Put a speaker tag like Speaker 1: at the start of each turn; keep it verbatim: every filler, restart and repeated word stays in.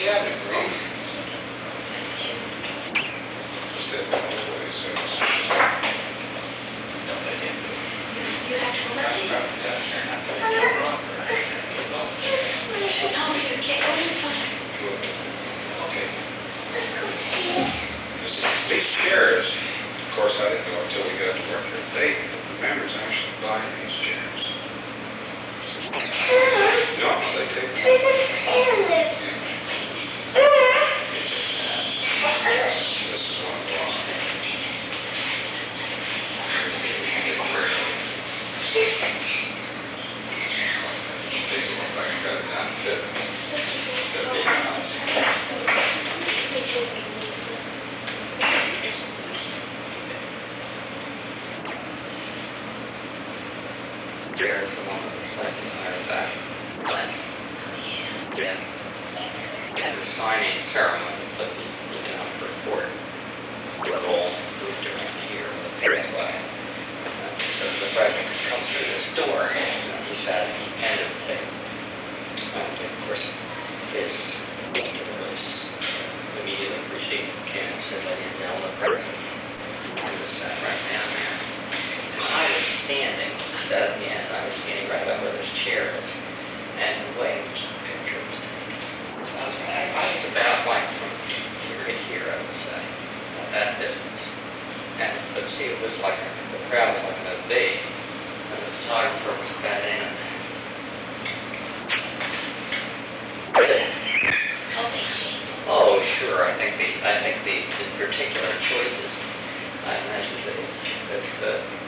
Speaker 1: cabinet room. Sit down, what he says.
Speaker 2: You have to let me. She told me you can't go in front.
Speaker 1: Okay.
Speaker 2: Let's go see it.
Speaker 1: These chairs, of course, I didn't know until we got to work here. They, the members actually buy these chairs. No, they take them.
Speaker 2: They just stand there.
Speaker 1: This is one of the ones. These look like I got it down to fit. They're big enough.
Speaker 3: Here, the one with the second iron back. Yeah. Had a signing ceremony, but you can have a report. We're all moved around here anyway. Uh, so the president comes through this door, and he sat at the end of the table. And of course, his speaker was immediately preceding Ken, said, ladies and gentlemen, the president. He was sat right down there. And I was standing, at the end, I was standing right up where this chair is, and the way it was picture was taken. I was, I, I was about like from here to here, I would say, at that distance. And, but see, it was like, the crowd was like that big, and the photographer was cut in. Oh, sure, I think the, I think the, the particular choices, I imagine that, that, uh,